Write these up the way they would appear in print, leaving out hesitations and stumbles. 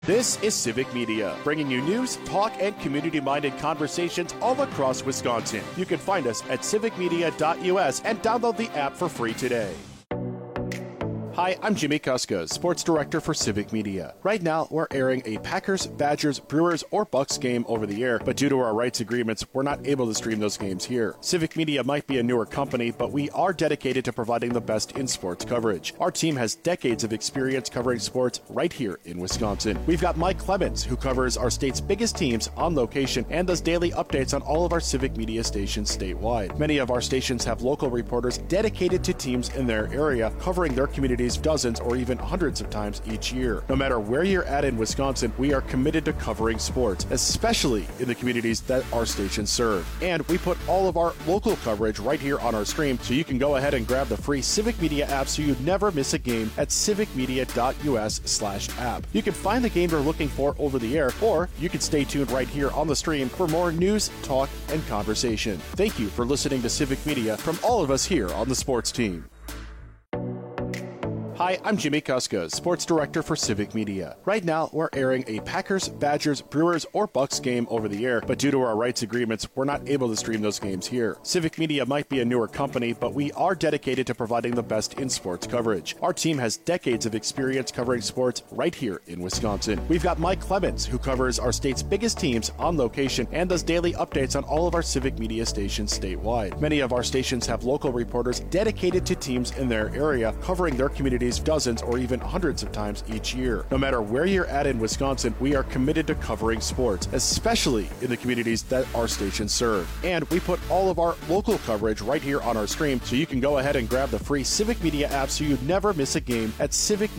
This is Civic Media, bringing you news, talk, and community-minded conversations all across Wisconsin. You can find us at civicmedia.us and download the app for free today. Hi, I'm Jimmy Kuska, Sports Director for Civic Media. Right now, we're airing a Packers, Badgers, Brewers, or Bucks game over the air, but due to our rights agreements, we're not able to stream those games here. Civic Media might be a newer company, but we are dedicated to providing the best in sports coverage. Our team has decades of experience covering sports right here in Wisconsin. We've got Mike Clemens, who covers our state's biggest teams on location and does daily updates on all of our Civic Media stations statewide. Many of our stations have local reporters dedicated to teams in their area, covering their communities dozens or even hundreds of times each year. No matter where you're at in Wisconsin, we are committed to covering sports, especially in the communities that our stations serve. And we put all of our local coverage right here on our stream, so you can go ahead and grab the free Civic Media app so you never miss a game at civicmedia.us/app. You can find the game you're looking for over the air, or you can stay tuned right here on the stream for more news, talk, and conversation. Thank you for listening to Civic Media from all of us here on the sports team. Hi, I'm Jimmy Kuska, Sports Director for Civic Media. Right now, we're airing a Packers, Badgers, Brewers, or Bucks game over the air, but due to our rights agreements, we're not able to stream those games here. Civic Media might be a newer company, but we are dedicated to providing the best in sports coverage. Our team has decades of experience covering sports right here in Wisconsin. We've got Mike Clemens, who covers our state's biggest teams on location and does daily updates on all of our Civic Media stations statewide. Many of our stations have local reporters dedicated to teams in their area, covering their communities dozens or even hundreds of times each year. No matter where you're at in Wisconsin, we are committed to covering sports, especially in the communities that our stations serve. And we put all of our local coverage right here on our stream, so you can go ahead and grab the free Civic Media app so you never miss a game at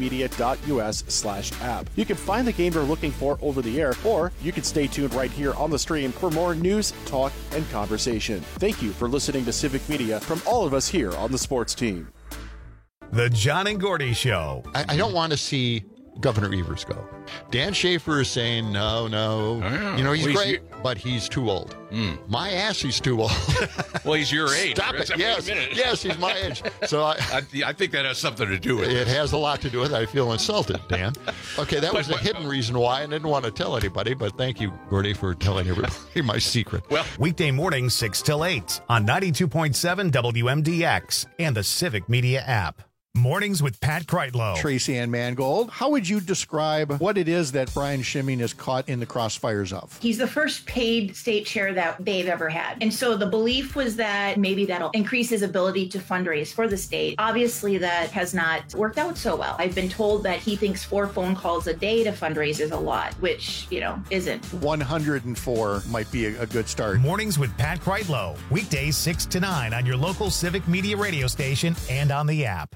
civicmedia.us/app. You can find the game you're looking for over the air, or you can stay tuned right here on the stream for more news, talk, and conversation. Thank you for listening to Civic Media from all of us here on the sports team. The John and Gordy Show. I don't want to see Governor Evers go. Dan Schaefer is saying, no. You know, he's great, but he's too old. My ass, he's too old. Well, he's your age. Stop it. Yes, he's my age. So I think that has something to do with it. It has a lot to do with it. I feel insulted, Dan. Okay, that was a hidden reason why I didn't want to tell anybody, but thank you, Gordy, for telling everybody my secret. Well, weekday mornings 6 till 8 on 92.7 WMDX and the Civic Media app. Mornings with Pat Kreitlow. Tracy Ann Mangold, how would you describe what it is that Brian Schimming is caught in the crossfires of? He's the first paid state chair that they've ever had. And so the belief was that maybe that'll increase his ability to fundraise for the state. Obviously, that has not worked out so well. I've been told that he thinks 4 phone calls a day to fundraise is a lot, which, isn't. 104 might be a good start. Mornings with Pat Kreitlow. Weekdays 6 to 9 on your local Civic Media radio station and on the app.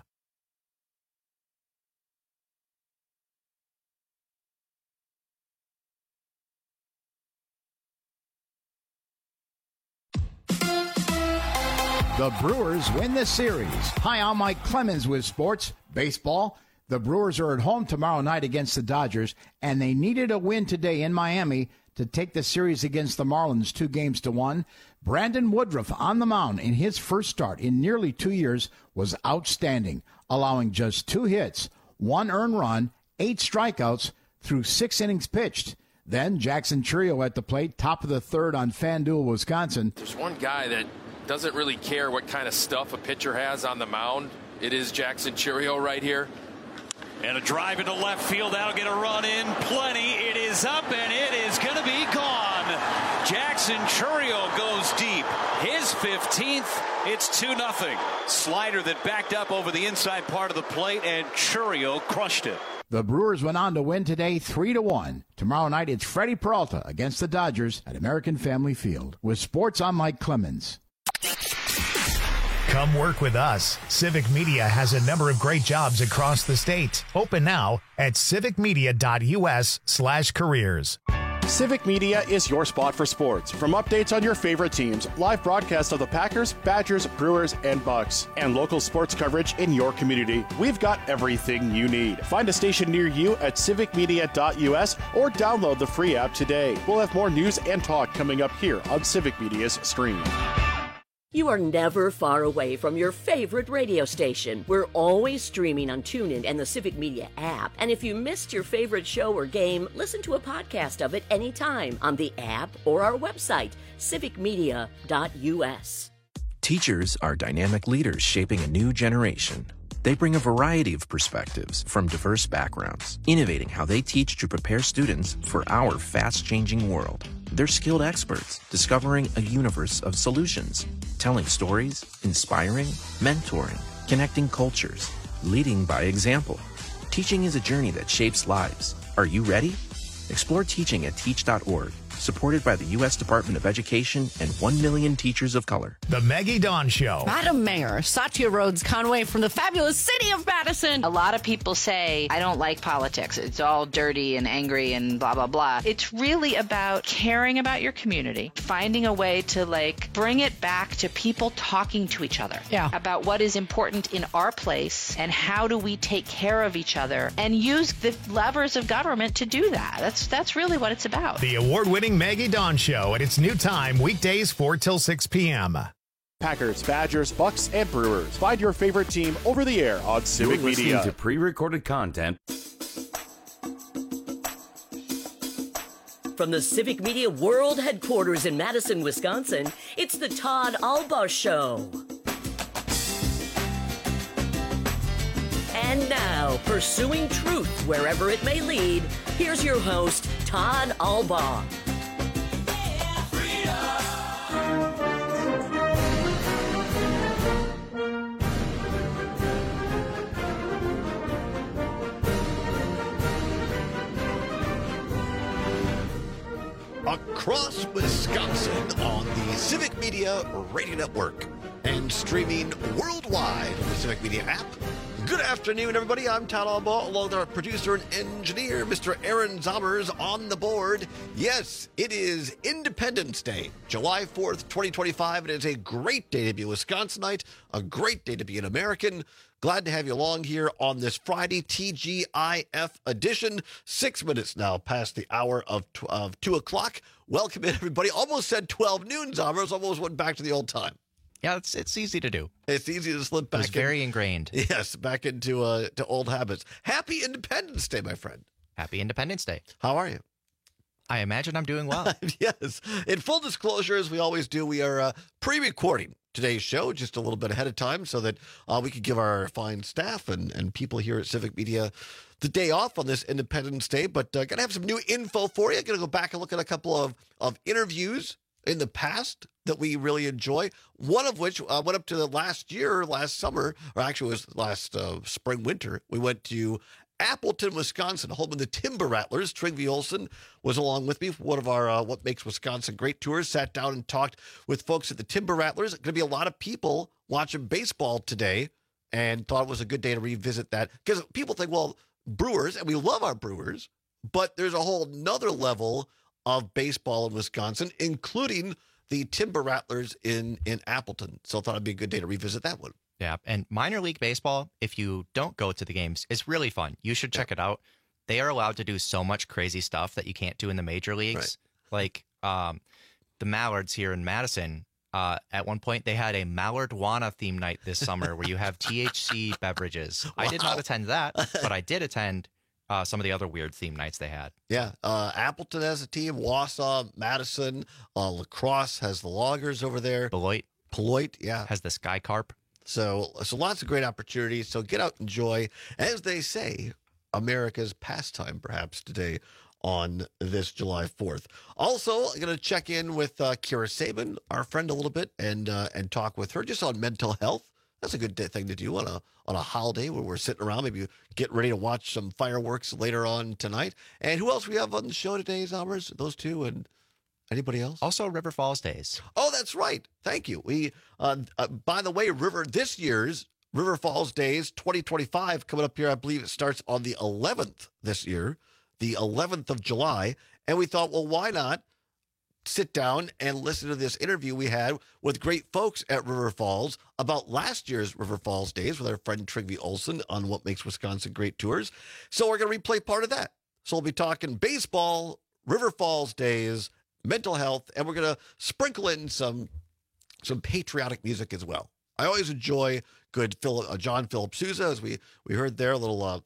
The Brewers win the series. Hi, I'm Mike Clemens with Sports Baseball. The Brewers are at home tomorrow night against the Dodgers, and they needed a win today in Miami to take the series against the Marlins 2-1. Brandon Woodruff on the mound in his first start in nearly 2 years was outstanding, allowing just 2 hits, 1 earned run, 8 strikeouts through 6 innings pitched. Then Jackson Chourio at the plate, top of the third on FanDuel, Wisconsin. There's one guy that doesn't really care what kind of stuff a pitcher has on the mound. It is Jackson Chourio right here. And a drive into left field. That'll get a run in. Plenty. It is up, and it is going to be gone. Jackson Chourio goes deep. His 15th. It's 2-0. Slider that backed up over the inside part of the plate, and Chourio crushed it. The Brewers went on to win today 3-1. Tomorrow night, it's Freddie Peralta against the Dodgers at American Family Field. With sports, I'm Mike Clemens. Come work with us. Civic Media has a number of great jobs across the state. Open now at civicmedia.us/careers. Civic Media is your spot for sports. From updates on your favorite teams, live broadcasts of the Packers, Badgers, Brewers, and Bucks, and local sports coverage in your community, we've got everything you need. Find a station near you at civicmedia.us or download the free app today. We'll have more news and talk coming up here on Civic Media's stream. You are never far away from your favorite radio station. We're always streaming on TuneIn and the Civic Media app. And if you missed your favorite show or game, listen to a podcast of it anytime on the app or our website, civicmedia.us. Teachers are dynamic leaders shaping a new generation. They bring a variety of perspectives from diverse backgrounds, innovating how they teach to prepare students for our fast-changing world. They're skilled experts, discovering a universe of solutions, telling stories, inspiring, mentoring, connecting cultures, leading by example. Teaching is a journey that shapes lives. Are you ready? Explore teaching at teach.org. Supported by the U.S. Department of Education and 1 million teachers of color. The Maggie Dawn Show. Madam Mayor, Satya Rhodes Conway from the fabulous city of Madison. A lot of people say, I don't like politics. It's all dirty and angry and blah, blah, blah. It's really about caring about your community, finding a way to, bring it back to people talking to each other about what is important in our place and how do we take care of each other and use the levers of government to do that. That's really what it's about. The award-winning Maggie Dawn Show at its new time, weekdays 4 till 6 p.m. Packers, Badgers, Bucks, and Brewers. Find your favorite team over the air on Civic You're Media. listening to pre-recorded content. From the Civic Media World Headquarters in Madison, Wisconsin, it's the Todd Albaugh Show. And now, pursuing truth wherever it may lead, here's your host, Todd Albaugh. Across Wisconsin on the Civic Media Radio Network and streaming worldwide on the Civic Media app. Good afternoon, everybody. I'm Todd Albaugh, along with our producer and engineer, Mr. Aaron Zommers, on the board. Yes, it is Independence Day, July 4th, 2025. It is a great day to be a Wisconsinite, a great day to be an American. Glad to have you along here on this Friday TGIF edition. 6 minutes now past the hour of 2 o'clock. Welcome in, everybody. Almost said 12 noon, Zommers. Almost went back to the old time. Yeah, it's easy to do. It's easy to slip back. It's very ingrained. Yes, back into to old habits. Happy Independence Day, my friend. Happy Independence Day. How are you? I imagine I'm doing well. Yes. In full disclosure, as we always do, we are pre-recording today's show just a little bit ahead of time so that we could give our fine staff and people here at Civic Media the day off on this Independence Day. But going to have some new info for you. Going to go back and look at a couple of interviews in the past that we really enjoy. One of which went up to last summer, or actually it was last spring, winter. We went to Appleton, Wisconsin, home of the Timber Rattlers. Trygve Olsen was along with me for one of our What Makes Wisconsin Great tours. Sat down and talked with folks at the Timber Rattlers. Going to be a lot of people watching baseball today, and thought it was a good day to revisit that. Because people think, well, Brewers, and we love our Brewers, but there's a whole nother level of baseball in Wisconsin, including the Timber Rattlers in Appleton. So I thought it'd be a good day to revisit that one. Yeah, and minor league baseball, if you don't go to the games, is really fun. You should check it out. They are allowed to do so much crazy stuff that you can't do in the major leagues. Right. Like the Mallards here in Madison, at one point they had a Mallardwana theme night this summer where you have THC beverages. Wow. I did not attend that, but I did attend some of the other weird theme nights they had. Yeah. Appleton has a team. Wausau, Madison, La Crosse has the Loggers over there. Beloit, yeah. Has the Sky Carp. So lots of great opportunities. So get out and enjoy, as they say, America's pastime perhaps today on this July 4th. Also, I'm going to check in with Kira Sabin, our friend, a little bit and talk with her just on mental health. That's a good thing to do on a holiday where we're sitting around, maybe get ready to watch some fireworks later on tonight. And who else we have on the show today, Zommers? Those two and anybody else? Also River Falls Days. Oh, that's right. Thank you. We, by the way, this year's River Falls Days 2025 coming up here. I believe it starts on the 11th this year, the 11th of July. And we thought, well, why not sit down and listen to this interview we had with great folks at River Falls about last year's River Falls Days with our friend Trygve Olsen on What Makes Wisconsin Great tours. So we're going to replay part of that. So we'll be talking baseball, River Falls Days, mental health, and we're going to sprinkle in some some patriotic music as well. I always enjoy good John Philip Sousa, as we heard there, a little,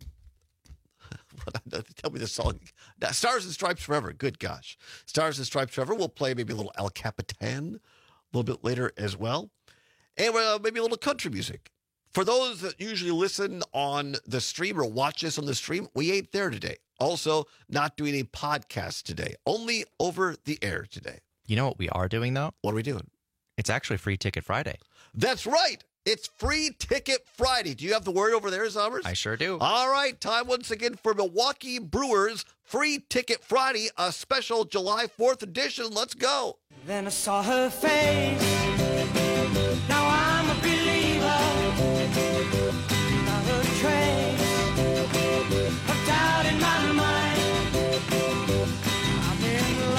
tell me the song. Stars and Stripes Forever. Good gosh. Stars and Stripes Forever. We'll play maybe a little El Capitan a little bit later as well. And maybe a little country music. For those that usually listen on the stream or watch us on the stream, we ain't there today. Also, not doing a podcast today. Only over the air today. You know what we are doing, though? What are we doing? It's actually Free Ticket Friday. That's right. It's Free Ticket Friday. Do you have the word over there, Zombers? I sure do. All right. Time once again for Milwaukee Brewers Free Ticket Friday, a special July 4th edition. Let's go. Then I saw her face. Now I'm a believer. Not a trace of doubt in my mind. I'm in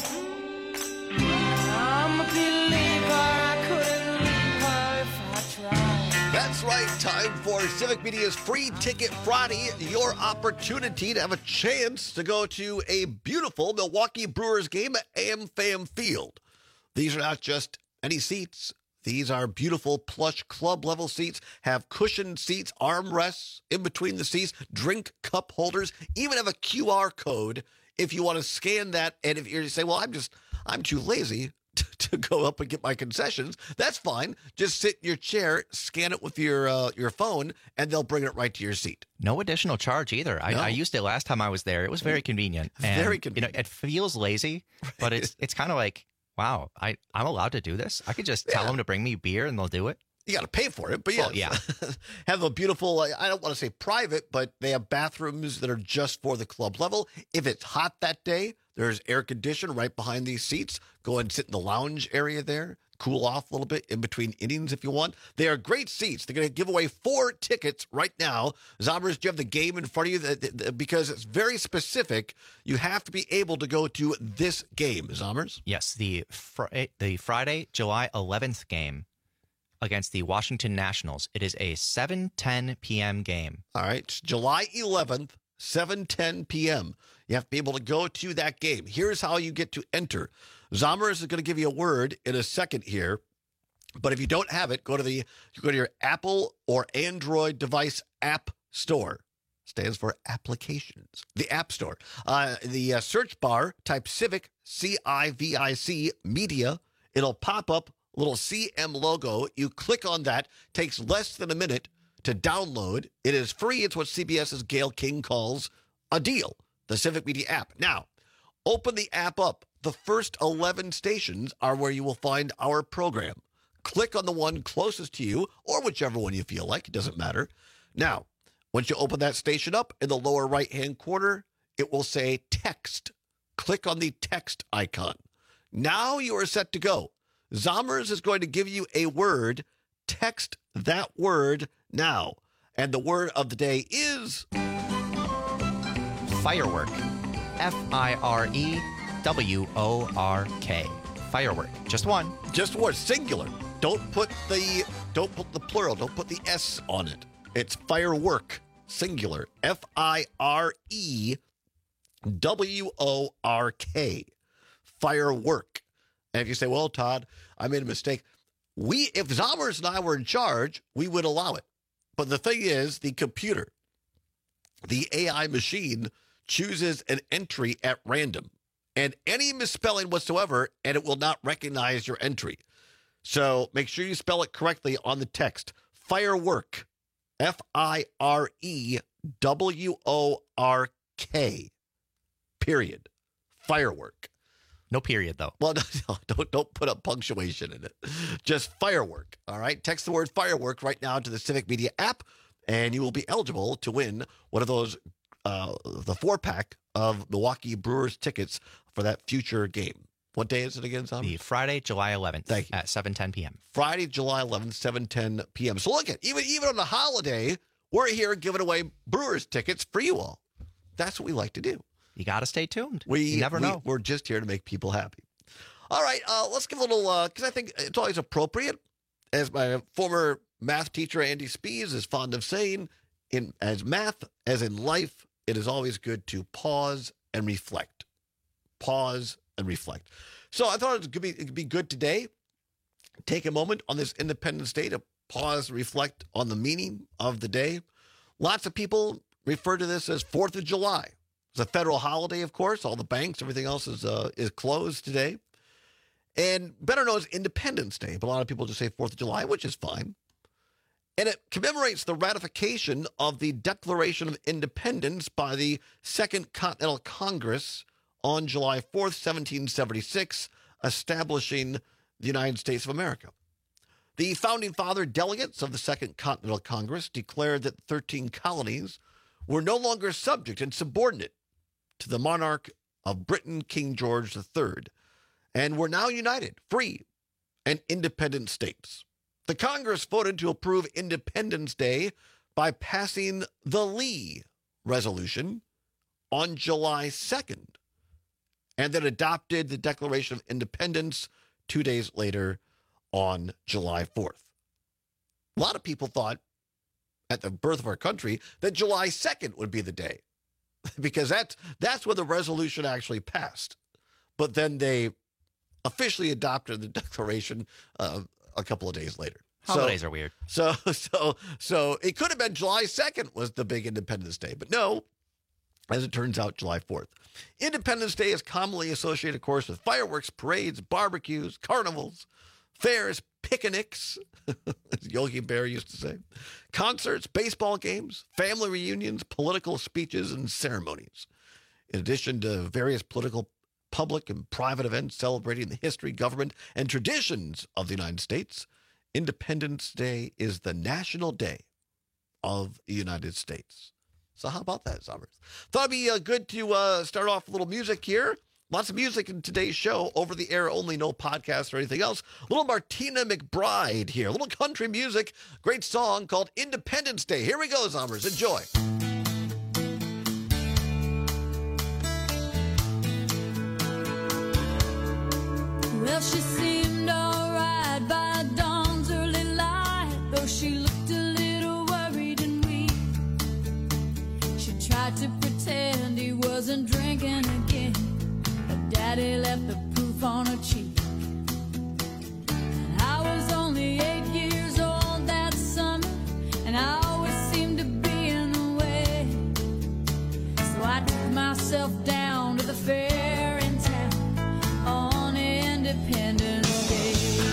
love. I'm a believer. I couldn't leave her if I tried. That's right. Time for Civic Media's Free Ticket Friday. Your opportunity to have a chance to go to a beautiful Milwaukee Brewers game at AmFam Field. These are not just any seats. These are beautiful plush club level seats, have cushioned seats, armrests in between the seats, drink cup holders, even have a QR code if you want to scan that. And if you say, well, I'm too lazy to go up and get my concessions, that's fine. Just sit in your chair, scan it with your phone, and they'll bring it right to your seat. No additional charge either. No. I used it last time I was there. It was very convenient. And, very convenient. It feels lazy, but it's kind of like, wow, I'm allowed to do this? I could just tell them to bring me beer and they'll do it? You got to pay for it, but yes. Well, yeah. Have a beautiful, I don't want to say private, but they have bathrooms that are just for the club level. If it's hot that day, there's air conditioning right behind these seats. Go and sit in the lounge area there. Cool off a little bit in between innings if you want. They are great seats. They're going to give away 4 tickets right now. Zombers, do you have the game in front of you? Because it's very specific. You have to be able to go to this game, Zombers. Yes, the Friday, July 11th game against the Washington Nationals. It is a 7:10 p.m. game. All right, July 11th, 7:10 p.m. You have to be able to go to that game. Here's how you get to enter. Zombers is going to give you a word in a second here, but if you don't have it, go to your Apple or Android device app store. Stands for applications. The App Store. The search bar, type Civic, CIVIC, Media. It'll pop up a little CM logo. You click on that. Takes less than a minute to download. It is free. It's what CBS's Gayle King calls a deal. The Civic Media app. Now, open the app up. The first 11 stations are where you will find our program. Click on the one closest to you, or whichever one you feel like. It doesn't matter. Now, once you open that station up, in the lower right-hand corner, it will say text. Click on the text icon. Now you are set to go. Zombers is going to give you a word. Text that word now. And the word of the day is... Firework. Firework. Firework. Just one. Just one. Singular. Don't put the plural. Don't put the S on it. It's firework. Singular. FIREWORK. Firework. And if you say, well, Todd, I made a mistake. If Zombers and I were in charge, we would allow it. But the thing is, the computer, the AI machine, chooses an entry at random. And any misspelling whatsoever, and it will not recognize your entry. So make sure you spell it correctly on the text. Firework. FIREWORK. Period. Firework. No period, though. Well, no, don't put a punctuation in it. Just firework. All right. Text the word firework right now to the Civic Media app, and you will be eligible to win one of those, the 4-pack of Milwaukee Brewers tickets for that future game. What day is it again, Tom? The Friday, July 11th. Thank you. At 7:10 p.m. Friday, July 11th, 7:10 p.m. So look at even on the holiday, we're here giving away Brewers tickets for you all. That's what we like to do. You got to stay tuned. You never know. We're just here to make people happy. All right, let's give a little, because I think it's always appropriate, as my former math teacher, Andy Spees, is fond of saying, as math, as in life, it is always good to pause and reflect. Pause and reflect. So I thought it could be good today take a moment on this Independence Day to pause, reflect on the meaning of the day. Lots of people refer to this as 4th of July. It's a federal holiday, of course. All the banks, everything else is closed today. And better known as Independence Day, but a lot of people just say 4th of July, which is fine. And it commemorates the ratification of the Declaration of Independence by the Second Continental Congress on July 4th, 1776, establishing the United States of America. The founding father delegates of the Second Continental Congress declared that 13 colonies were no longer subject and subordinate to the monarch of Britain, King George III, and were now united, free, and independent states. The Congress voted to approve Independence Day by passing the Lee Resolution on July 2nd, and then adopted the Declaration of Independence 2 days later on July 4th. A lot of people thought at the birth of our country that July 2nd would be the day because that's when the resolution actually passed. But then they officially adopted the Declaration a couple of days later. Holidays are weird. So it could have been July 2nd was the big Independence Day, but no, as it turns out, July 4th. Independence Day is commonly associated, of course, with fireworks, parades, barbecues, carnivals, fairs, picnics, as Yogi Bear used to say, concerts, baseball games, family reunions, political speeches, and ceremonies. In addition to various political, public, and private events celebrating the history, government, and traditions of the United States, Independence Day is the national day of the United States. So how about that, Summers? Thought it'd be good to start off with a little music here. Lots of music in today's show, over the air only, no podcast or anything else. A little Martina McBride here, a little country music, great song called Independence Day. Here we go, Summers. Enjoy. Well, she seemed all right by dawn's early light, though she looked a little worried and weak. She tried to pretend he wasn't drinking again, but Daddy left the proof on her cheek. And I was only 8 years old that summer, and I always seemed to be in the way. So I took myself down to the fair in town on Independence Day.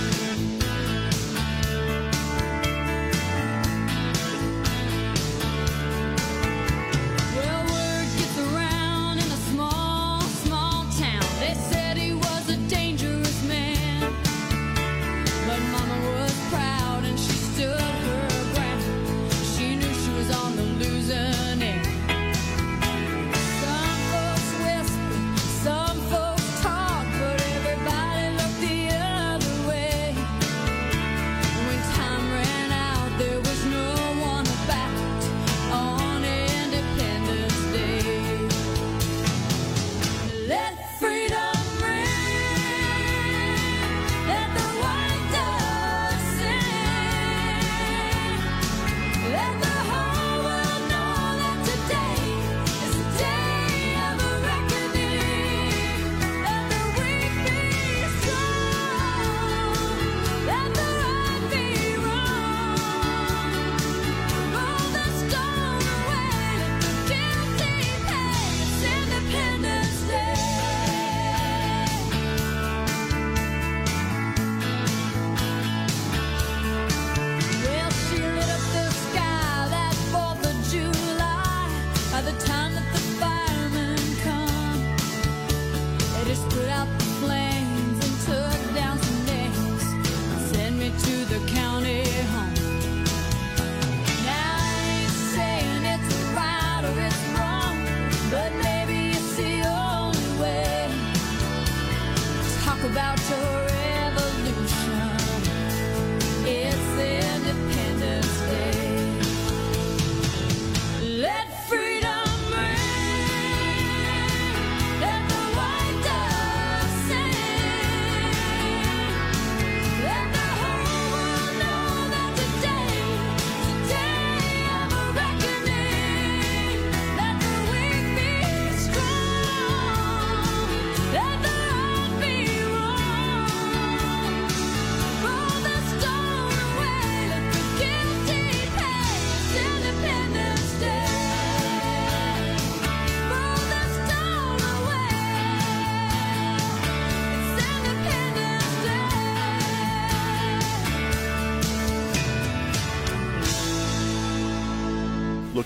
Well, word gets around in a small, small town. They said he was a dangerous man, but Mama was proud and she stood her ground. She knew she was on the losing end. Some folks whispered,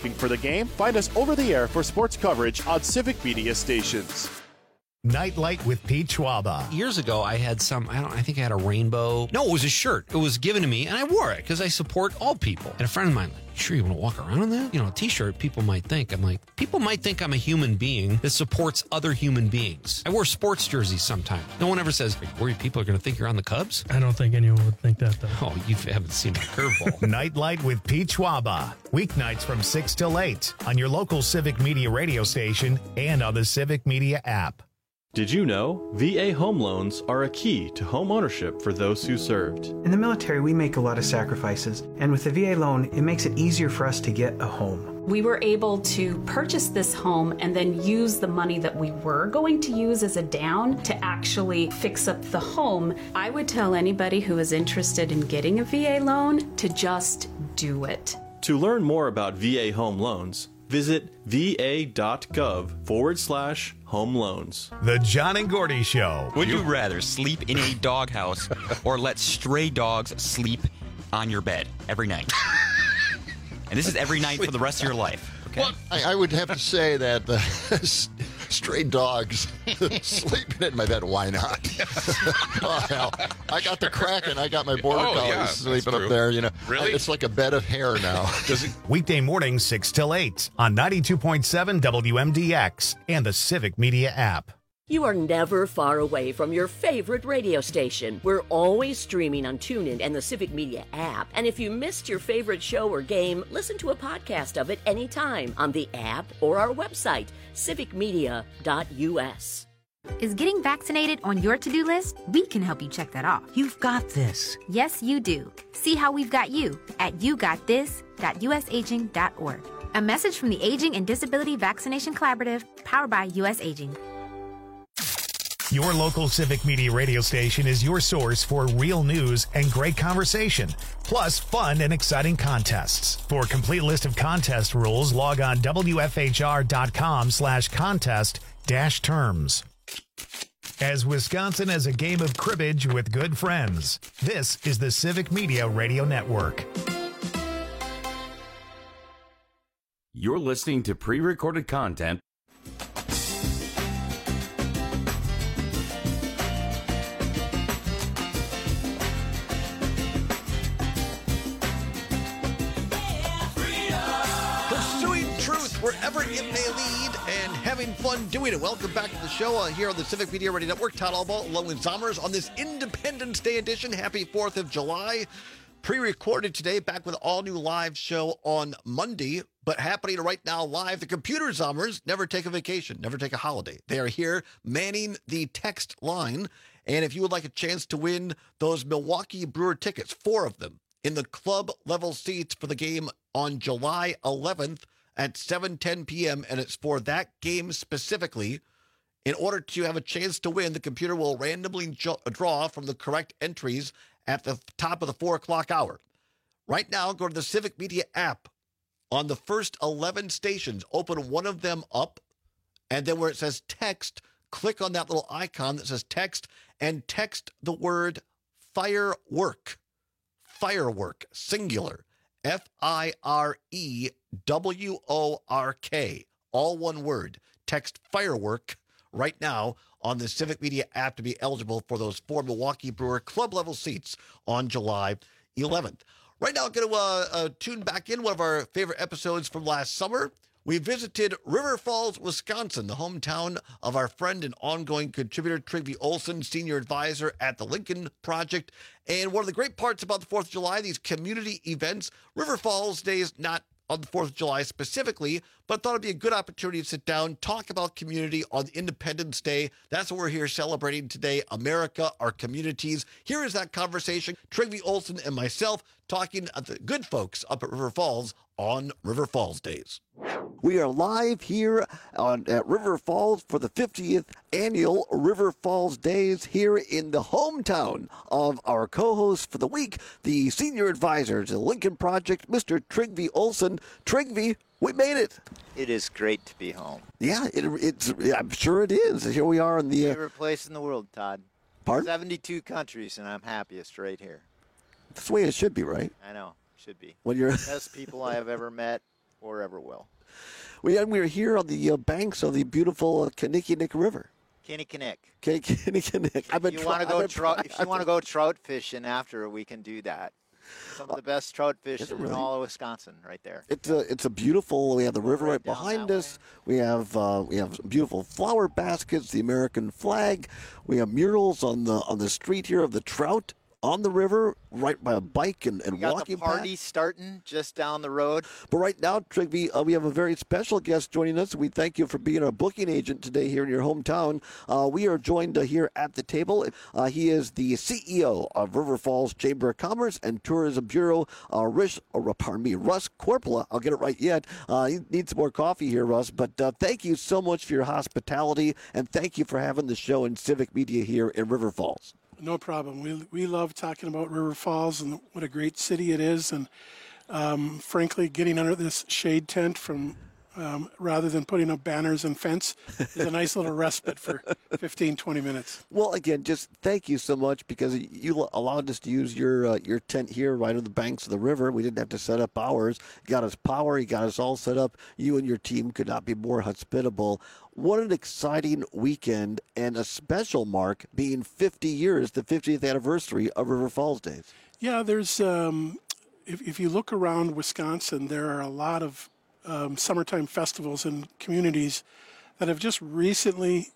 looking for the game? Find us over the air for sports coverage on Civic Media stations. Nightlight with Pete Schwaba. Years ago, I had I think I had a rainbow. No, it was a shirt. It was given to me, and I wore it because I support all people. And a friend of mine, sure you want to walk around in that? You know, a t-shirt, people might think. I'm like, people might think I'm a human being that supports other human beings. I wear sports jerseys sometimes. No one ever says, worried people are going to think you're on the Cubs? I don't think anyone would think that, though. Oh, you haven't seen my curveball. Nightlight with Pete Schwaba. Weeknights from 6 till 8 on your local Civic Media radio station and on the Civic Media app. Did you know VA home loans are a key to home ownership for those who served? In the military, we make a lot of sacrifices, and with the VA loan, it makes it easier for us to get a home. We were able to purchase this home and then use the money that we were going to use as a down to actually fix up the home. I would tell anybody who is interested in getting a VA loan to just do it. To learn more about VA home loans, visit va.gov/home loans. The John and Gordy Show. Would you rather sleep in a doghouse or let stray dogs sleep on your bed every night? And this is every night for the rest of your life. Okay? I would have to say that stray dogs sleeping in my bed. Why not? Oh, hell. I got the Kraken. I got my border collies sleeping up there. You know, Really? It's like a bed of hair now. Weekday mornings 6 till 8 on 92.7 WMDX and the Civic Media app. You are never far away from your favorite radio station. We're always streaming on TuneIn and the Civic Media app. And if you missed your favorite show or game, listen to a podcast of it anytime on the app or our website, civicmedia.us. Is getting vaccinated on your to-do list? We can help you check that off. You've got this. Yes, you do. See how we've got you at yougotthis.usaging.org. A message from the Aging and Disability Vaccination Collaborative, powered by U.S. Aging. Your local Civic Media radio station is your source for real news and great conversation, plus fun and exciting contests. For a complete list of contest rules, log on wfhr.com/contest-terms. As Wisconsin has a game of cribbage with good friends, this is the Civic Media Radio Network. You're listening to pre-recorded content. Wherever it may lead and having fun doing it. Welcome back to the show here on the Civic Media Radio Network. Todd Albaugh along with Zommers on this Independence Day edition. Happy 4th of July. Pre-recorded today, back with all new live show on Monday, but happening right now live. The Computer Zommers never take a vacation, never take a holiday. They are here manning the text line. And if you would like a chance to win those Milwaukee Brewer tickets, 4 of them in the club level seats for the game on July 11th, at 7:10 p.m., and it's for that game specifically. In order to have a chance to win, the computer will randomly draw from the correct entries at the top of the 4 o'clock hour. Right now, go to the Civic Media app. On the first 11 stations, open one of them up, and then where it says text, click on that little icon that says text, and text the word firework. Firework, singular. FIREWORK, all one word. Text firework right now on the Civic Media app to be eligible for those 4 Milwaukee Brewer club level seats on July 11th. Right now, I'm going to tune back in one of our favorite episodes from last summer. We visited River Falls, Wisconsin, the hometown of our friend and ongoing contributor, Trygve Olsen, senior advisor at the Lincoln Project. And one of the great parts about the 4th of July, these community events, River Falls Day is not on the 4th of July specifically, but thought it'd be a good opportunity to sit down, talk about community on Independence Day. That's what we're here celebrating today, America, our communities. Here is that conversation, Trygve Olsen and myself talking at the good folks up at River Falls on River Falls Days. We are live here at River Falls for the 50th annual River Falls Days here in the hometown of our co-host for the week, the senior advisor to the Lincoln Project, Mr. Trygve Olsen. Trygve, we made it. It is great to be home. Yeah, I'm sure it is. Here we are in the favorite place in the world, Todd. Pardon? 72 countries, and I'm happiest right here. That's the way it should be, right? I know, should be. When you're best people I have ever met. or ever will. We're here on the banks of the beautiful Kinnickinnick River. Kinnickinnick. Kinnickinnick. If you want to go trout fishing after, we can do that. Some of the best trout fish in all of Wisconsin, right there. It's a beautiful. We have the river right behind us. We have beautiful flower baskets, the American flag. We have murals on the street here of the trout on the river, right by a bike and we got walking the party path. starting just down the road. But right now, Trigby, we have a very special guest joining us. We thank you for being our booking agent today here in your hometown. We are joined here at the table. He is the CEO of River Falls Chamber of Commerce and Tourism Bureau, Russ Korpela. I'll get it right yet. You need some more coffee here, Russ. But thank you so much for your hospitality, and thank you for having the show in Civic Media here in River Falls. No problem. We love talking about River Falls and what a great city it is. And frankly, getting under this shade tent from rather than putting up banners and fence is a nice little respite for 15, 20 minutes. Well, again, just thank you so much because you allowed us to use your tent here right on the banks of the river. We didn't have to set up ours. You got us power. You got us all set up. You and your team could not be more hospitable. What an exciting weekend and a special mark being 50 years, the 50th anniversary of River Falls Days. Yeah, there's if you look around Wisconsin, there are a lot of summertime festivals and communities that have just recently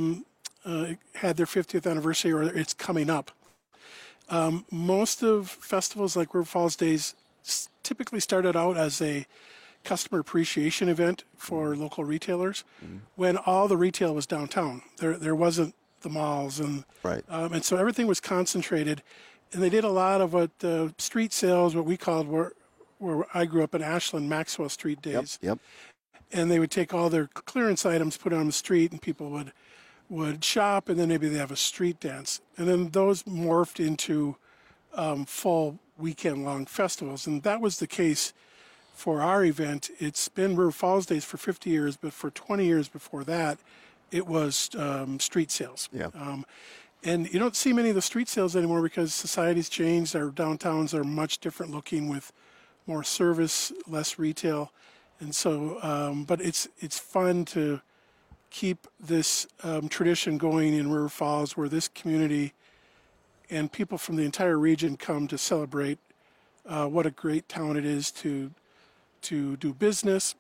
had their 50th anniversary or it's coming up. Most of festivals like River Falls Days typically started out as a customer appreciation event for local retailers when all the retail was downtown. There wasn't the malls and so everything was concentrated, and they did a lot of what street sales, what we called where I grew up in Ashland, Maxwell Street days. Yep. And they would take all their clearance items, put it on the street, and people would shop, and then maybe they have a street dance. And then those morphed into full weekend-long festivals, and that was the case for our event. It's been River Falls Days for 50 years, but for 20 years before that, it was street sales. Yeah. And you don't see many of the street sales anymore because society's changed. Our downtowns are much different looking with more service, less retail. And so, but it's fun to keep this tradition going in River Falls, where this community and people from the entire region come to celebrate what a great town it is to do business,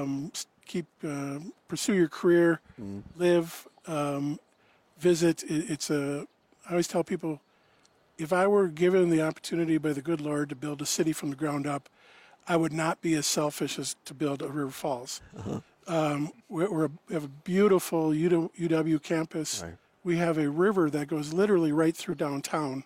pursue your career, live, visit. I always tell people, if I were given the opportunity by the good Lord to build a city from the ground up, I would not be as selfish as to build a River Falls. We have a beautiful UW campus. Right. We have a river that goes literally right through downtown.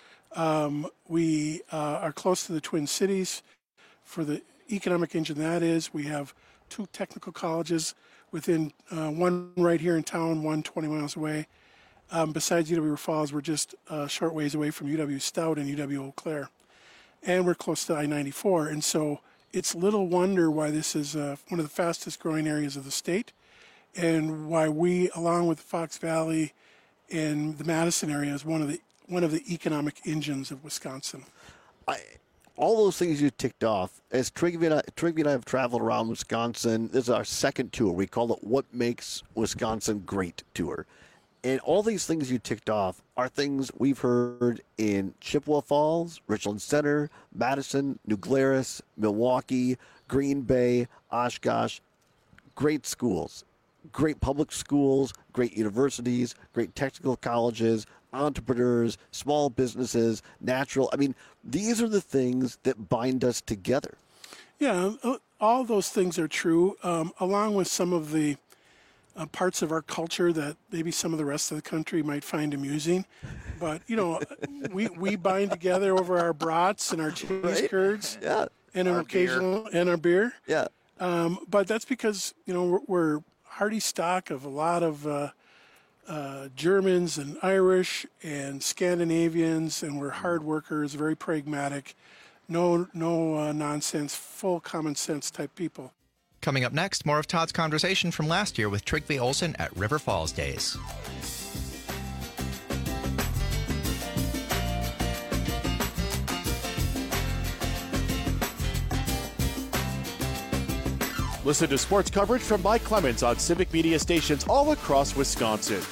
We are close to the Twin Cities for the economic engine that is. We have 2 technical colleges within one right here in town, one 20 miles away. Besides UW River Falls, we're just a short ways away from UW Stout and UW Eau Claire. And we're close to I-94. And so it's little wonder why this is one of the fastest growing areas of the state, and why we, along with Fox Valley and the Madison area, is one of the economic engines of Wisconsin. All those things you ticked off, as Trigby and I have traveled around Wisconsin, this is our second tour. We call it What Makes Wisconsin Great tour. And all these things you ticked off are things we've heard in Chippewa Falls, Richland Center, Madison, New Glarus, Milwaukee, Green Bay, Oshkosh. Great schools, great public schools, great universities, great technical colleges, entrepreneurs, small businesses, natural. I mean, these are the things that bind us together. Yeah, all those things are true, along with some of the parts of our culture that maybe some of the rest of the country might find amusing. But, we bind together over our brats and our cheese curds, and an occasional beer. And our beer. Yeah. But that's because, we're hearty stock of a lot of Germans and Irish and Scandinavians, and we're hard workers, very pragmatic, no nonsense, full common sense type people. Coming up next, more of Todd's conversation from last year with Trigby Olson at River Falls Days. Listen to sports coverage from Mike Clemens on Civic Media stations all across Wisconsin.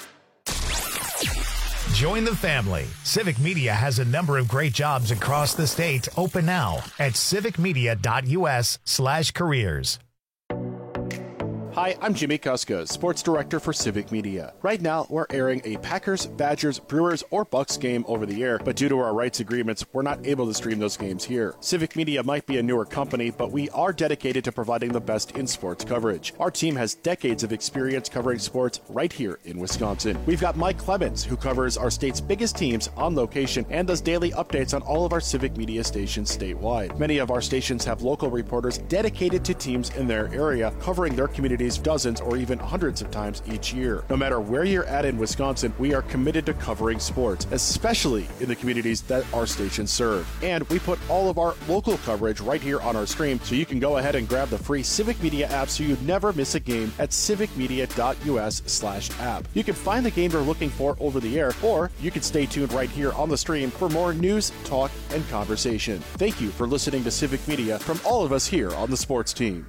Join the family. Civic Media has a number of great jobs across the state open now at civicmedia.us/careers. Hi, I'm Jimmy Kuska, Sports Director for Civic Media. Right now, we're airing a Packers, Badgers, Brewers, or Bucks game over the air, but due to our rights agreements, we're not able to stream those games here. Civic Media might be a newer company, but we are dedicated to providing the best in sports coverage. Our team has decades of experience covering sports right here in Wisconsin. We've got Mike Clemens, who covers our state's biggest teams on location and does daily updates on all of our Civic Media stations statewide. Many of our stations have local reporters dedicated to teams in their area, covering their communities dozens or even hundreds of times each year. No matter where you're at in Wisconsin, we are committed to covering sports, especially in the communities that our stations serve. And we put all of our local coverage right here on our stream, so you can go ahead and grab the free Civic Media app so you never miss a game at civicmedia.us/app. You can find the game you're looking for over the air, or you can stay tuned right here on the stream for more news, talk, and conversation. Thank you for listening to Civic Media from all of us here on the sports team.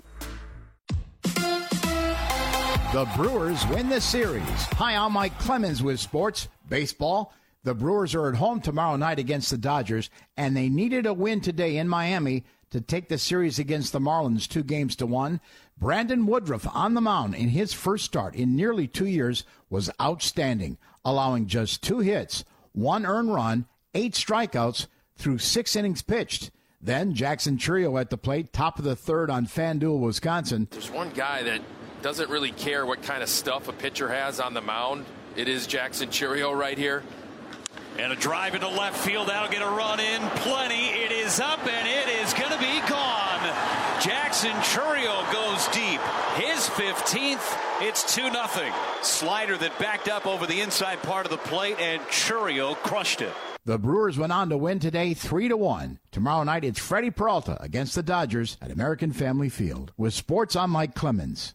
The Brewers win the series. Hi, I'm Mike Clemens with sports, baseball. The Brewers are at home tomorrow night against the Dodgers, and they needed a win today in Miami to take the series against the Marlins 2-1. Brandon Woodruff on the mound in his first start in nearly 2 years was outstanding, allowing just 2 hits, 1 earned run, 8 strikeouts through 6 innings pitched. Then Jackson Chourio at the plate, top of the third on FanDuel, Wisconsin. There's one guy that doesn't really care what kind of stuff a pitcher has on the mound. It is Jackson Chourio right here. And a drive into left field. That'll get a run in. Plenty. It is up, and it is going to be gone. Jackson Chourio goes deep. His 15th. It's 2-0. Slider that backed up over the inside part of the plate, and Chourio crushed it. The Brewers went on to win today 3-1. Tomorrow night, it's Freddie Peralta against the Dodgers at American Family Field. With sports, I'm Mike Clemens.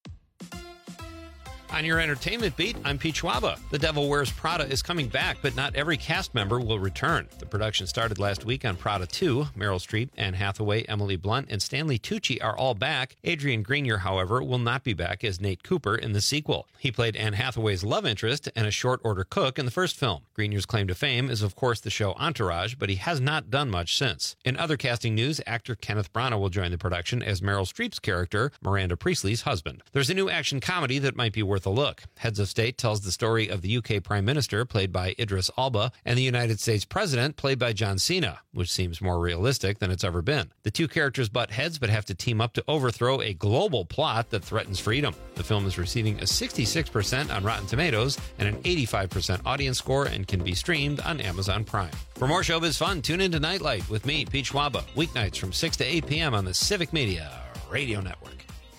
On your entertainment beat, I'm Pete Schwaba. The Devil Wears Prada is coming back, but not every cast member will return. The production started last week on Prada 2. Meryl Streep, Anne Hathaway, Emily Blunt, and Stanley Tucci are all back. Adrian Grenier, however, will not be back as Nate Cooper in the sequel. He played Anne Hathaway's love interest and a short-order cook in the first film. Grenier's claim to fame is, of course, the show Entourage, but he has not done much since. In other casting news, actor Kenneth Branagh will join the production as Meryl Streep's character, Miranda Priestley's husband. There's a new action comedy that might be worth a look. Heads of State tells the story of the UK Prime Minister, played by Idris Elba, and the United States President, played by John Cena, which seems more realistic than it's ever been. The two characters butt heads but have to team up to overthrow a global plot that threatens freedom. The film is receiving a 66% on Rotten Tomatoes and an 85% audience score and can be streamed on Amazon Prime. For more showbiz fun, tune into Nightlight with me, Pete Schwaba, weeknights from 6 to 8 p.m. on the Civic Media Radio Network.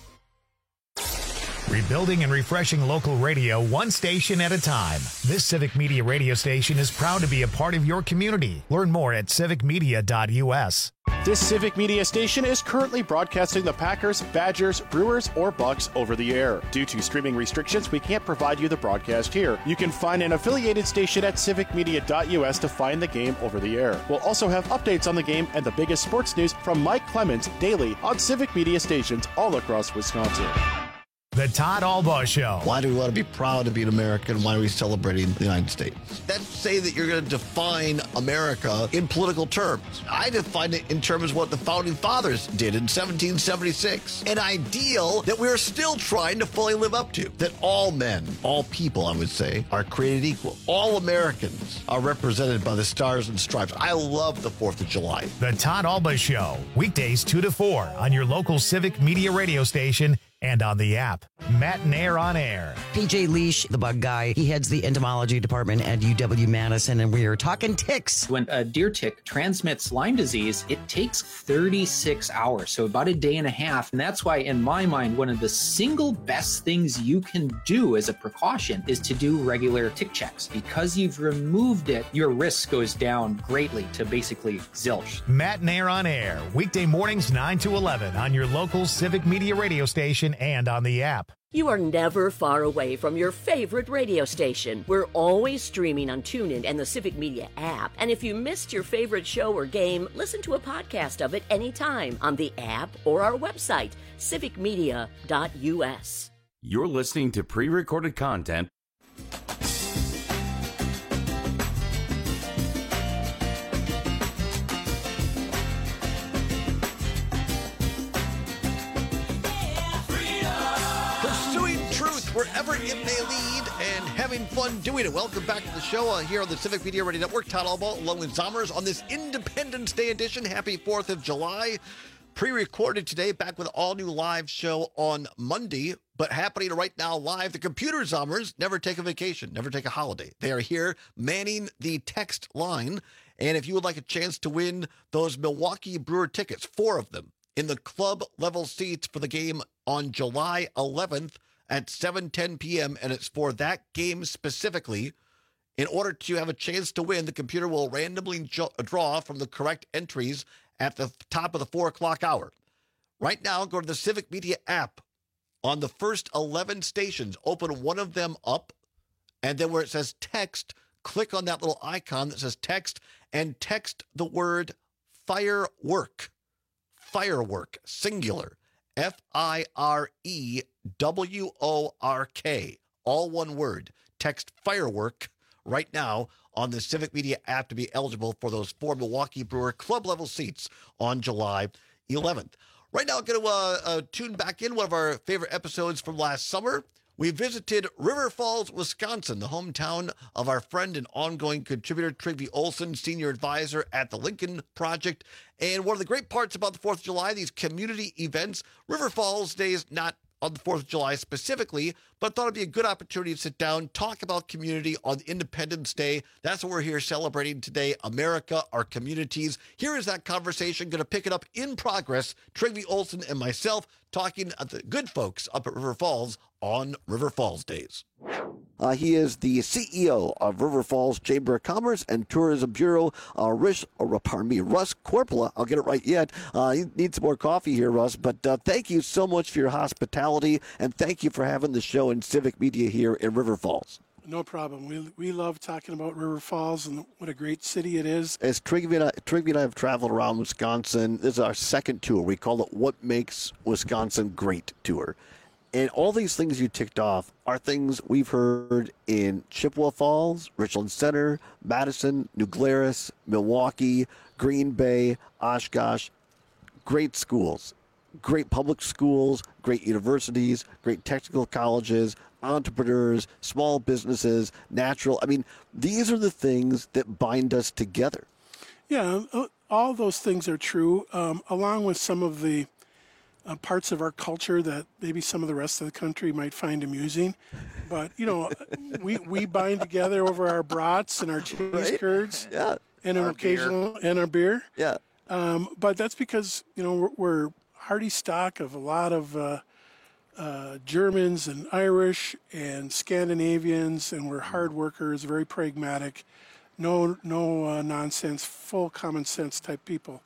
Rebuilding and refreshing local radio one station at a time. This Civic Media radio station is proud to be a part of your community. Learn more at civicmedia.us. This Civic Media station is currently broadcasting the Packers, Badgers, Brewers, or Bucks over the air. Due to streaming restrictions, we can't provide you the broadcast here. You can find an affiliated station at civicmedia.us to find the game over the air. We'll also have updates on the game and the biggest sports news from Mike Clemens daily on Civic Media stations all across Wisconsin. The Todd Albaugh Show. Why do we want to be proud to be an American? Why are we celebrating the United States? Let's say that you're going to define America in political terms. I define it in terms of what the Founding Fathers did in 1776. An ideal that we're still trying to fully live up to. That all men, all people, I would say, are created equal. All Americans are represented by the Stars and Stripes. I love the 4th of July. The Todd Albaugh Show. Weekdays 2 to 4 on your local Civic Media radio station and on the app. Matt Nair on air. PJ Leash, the bug guy, he heads the entomology department at UW-Madison, and we are talking ticks. When a deer tick transmits Lyme disease, it takes 36 hours, so about a day and a half. And that's why, in my mind, one of the single best things you can do as a precaution is to do regular tick checks. Because you've removed it, your risk goes down greatly to basically zilch. Matt Nair on air, weekday mornings 9 to 11 on your local Civic Media radio station station and on the app. You are never far away from your favorite radio station. We're always streaming on TuneIn and the Civic Media app. And if you missed your favorite show or game, listen to a podcast of it anytime on the app or our website, civicmedia.us. You're listening to pre-recorded content. Wherever it may lead, and having fun doing it. Welcome back to the show here on the Civic Media Radio Network. Todd Albaugh along with Zommers on this Independence Day edition. Happy 4th of July. Pre-recorded today, back with all new live show on Monday, but happening right now live. The computer Zommers never take a vacation, never take a holiday. They are here manning the text line. And if you would like a chance to win those Milwaukee Brewer tickets, 4 of them in the club level seats for the game on July 11th, at 7:10 p.m., and it's for that game specifically. In order to have a chance to win, the computer will randomly draw from the correct entries at the top of the 4 o'clock hour. Right now, go to the Civic Media app. On the first 11 stations, open one of them up, and then where it says text, click on that little icon that says text, and text the word firework. Firework, singular. FIREWORK, all one word. Text firework right now on the Civic Media app to be eligible for those 4 Milwaukee Brewer club level seats on July 11th. Right now, I'm going to tune back in one of our favorite episodes from last summer. We visited River Falls, Wisconsin, the hometown of our friend and ongoing contributor Trygve Olsen, senior advisor at the Lincoln Project. And one of the great parts about the 4th of July, these community events, River Falls Day is not on the 4th of July specifically, but thought it'd be a good opportunity to sit down, talk about community on Independence Day. That's what we're here celebrating today, America, our communities. Here is that conversation, going to pick it up in progress. Trygve Olsen and myself talking at the good folks up at River Falls on River Falls Days. He is the CEO of River Falls Chamber of Commerce and Tourism Bureau, Russ Korpela. I'll get it right yet. You need some more coffee here, Russ, but thank you so much for your hospitality, and thank you for having the show in Civic Media here in River Falls. No problem. We love talking about River Falls and what a great city it is. As Trygve and I have traveled around Wisconsin, this is our second tour. We call it What Makes Wisconsin Great Tour. And all these things you ticked off are things we've heard in Chippewa Falls, Richland Center, Madison, New Glarus, Milwaukee, Green Bay, Oshkosh. Great schools, great public schools, great universities, great technical colleges, entrepreneurs, small businesses, natural. I mean, these are the things that bind us together. Yeah, all those things are true, along with some of the parts of our culture that maybe some of the rest of the country might find amusing. But, you know, we bind together over our brats and our cheese curds, yeah, and an occasional beer. And our beer. Yeah. But that's because, you know, we're hearty stock of a lot of Germans and Irish and Scandinavians, and we're hard workers, very pragmatic, no nonsense, full common sense type people.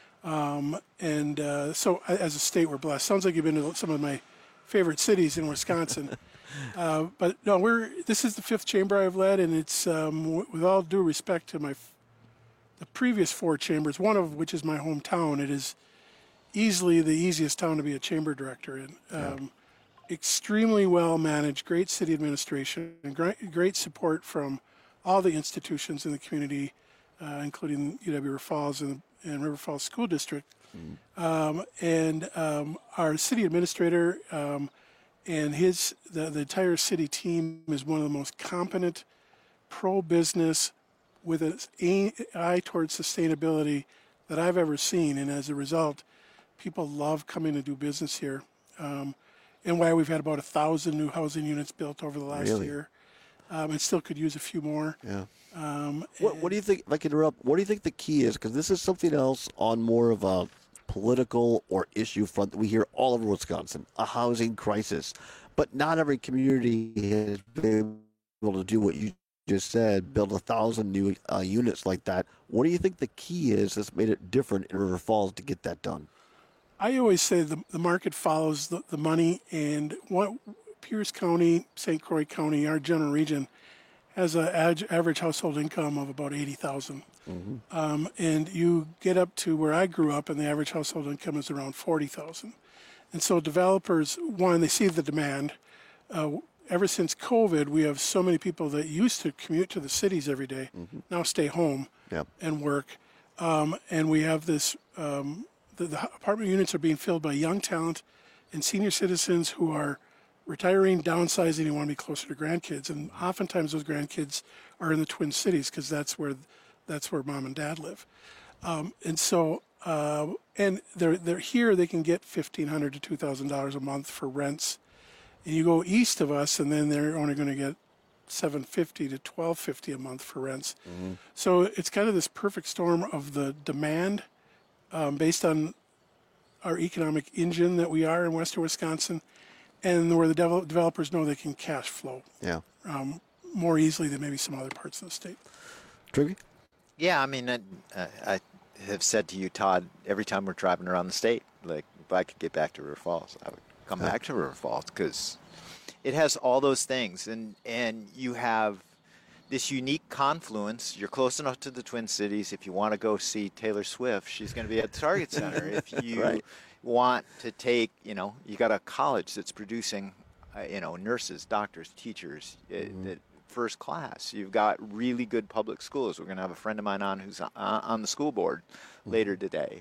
So as a state, we're blessed. Sounds like you've been to some of my favorite cities in Wisconsin. But no, this is the 5th chamber I've led, and it's, with all due respect to the previous 4 chambers, one of which is my hometown, it is easily the easiest town to be a chamber director in. Extremely well managed, great city administration, and great support from all the institutions in the community, including UW River Falls and River Falls School District. And our city administrator and the entire city team is one of the most competent, pro-business, with an eye towards sustainability that I've ever seen. And as a result, people love coming to do business here. And why we've had about 1,000 new housing units built over the last year. And still could use a few more. Yeah. What do you think, if I can interrupt, what do you think the key is? Because this is something else on more of a political or issue front that we hear all over Wisconsin, a housing crisis. But not every community has been able to do what you just said, build 1,000 new units like that. What do you think the key is that's made it different in River Falls to get that done? I always say the market follows the money, and what Pierce County, St. Croix County, our general region, has an average household income of about $80,000. And you get up to where I grew up, and the average household income is around $40,000. And so developers, one, they see the demand. Ever since COVID, we have so many people that used to commute to the cities every day, now stay home and work. And we have this, the apartment units are being filled by young talent and senior citizens who are retiring, downsizing, and want to be closer to grandkids. And oftentimes those grandkids are in the Twin Cities because that's where mom and dad live. And so, and they're here, they can get $1,500 to $2,000 a month for rents. And you go east of us, and then they're only going to get $750 to $1,250 a month for rents. So it's kind of this perfect storm of the demand based on our economic engine that we are in western Wisconsin, and where the developers know they can cash flow more easily than maybe some other parts of the state. Triggy? Yeah, I mean, I have said to you, Todd, every time we're driving around the state, like, if I could get back to River Falls, I would come back to River Falls because it has all those things, and you have this unique confluence. You're close enough to the Twin Cities. If you want to go see Taylor Swift, she's going to be at the Target Center. If you want to take, you got a college that's producing, nurses, doctors, teachers, that first class. You've got really good public schools. We're going to have a friend of mine on who's on the school board later today.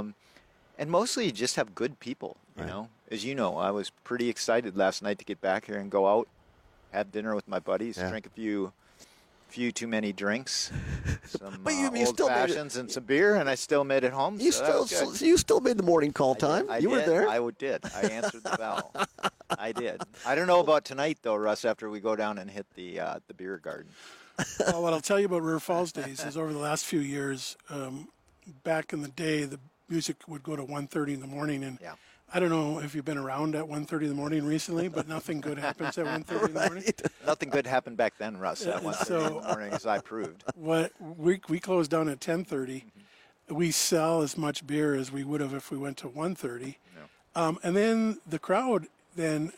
And mostly you just have good people, you know. As you know, I was pretty excited last night to get back here and go out, have dinner with my buddies, drink a few too many drinks, some old fashions and some beer, and I still made it home. You still made the morning call time. I you did. were there. I did. I answered the bell. I did. I don't know about tonight though, Russ. After we go down and hit the beer garden. Well, what I'll tell you about River Falls days is over the last few years, back in the day, the music would go to 1:30 in the morning, and I don't know if you've been around at 1:30 in the morning recently, but nothing good happens at 1:30 in the morning. Nothing good happened back then, Russ, at 1:30 in the morning, as I proved. What we closed down at 10:30. We sell as much beer as we would have if we went to 1:30. And then the crowd then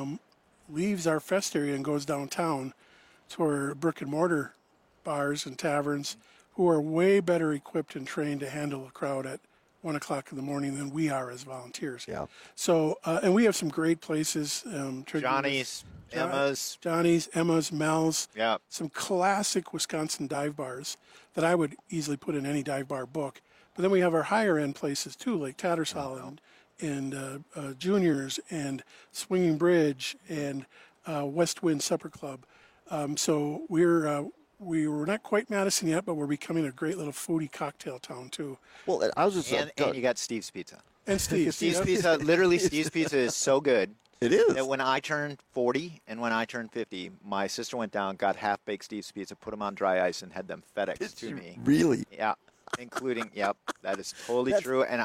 leaves our fest area and goes downtown to our brick and mortar bars and taverns who are way better equipped and trained to handle a crowd at 1 o'clock in the morning than we are as volunteers. So, and we have some great places. Johnny's, Emma's, Mel's. Some classic Wisconsin dive bars that I would easily put in any dive bar book. But then we have our higher end places too, like Tattersall and Juniors and Swinging Bridge and West Wind Supper Club. So we're not quite Madison yet, but we're becoming a great little foodie cocktail town too. Well, I was just and you got Steve's Pizza. And Steve's Pizza. Literally, Steve's Pizza is so good. It is. That when I turned 40 and when I turned 50, my sister went down, got half-baked Steve's Pizza, put them on dry ice, and had them FedEx to me. Really? Yeah, including that is totally That's true. And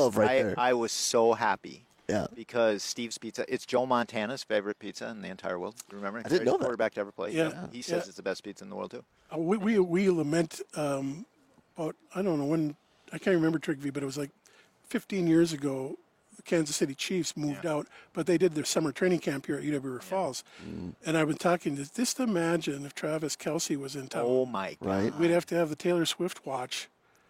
I was so happy. Yeah. Because Steve's Pizza, it's Joe Montana's favorite pizza in the entire world. Remember? I didn't know that. Quarterback to ever play. Yeah. He says it's the best pizza in the world too. We lament about, I don't know when, I can't remember Trigby, but it was like 15 years ago, the Kansas City Chiefs moved out, but they did their summer training camp here at UW River Falls. And I've been talking, just imagine if Travis Kelce was in town. Oh my God. We'd have to have the Taylor Swift watch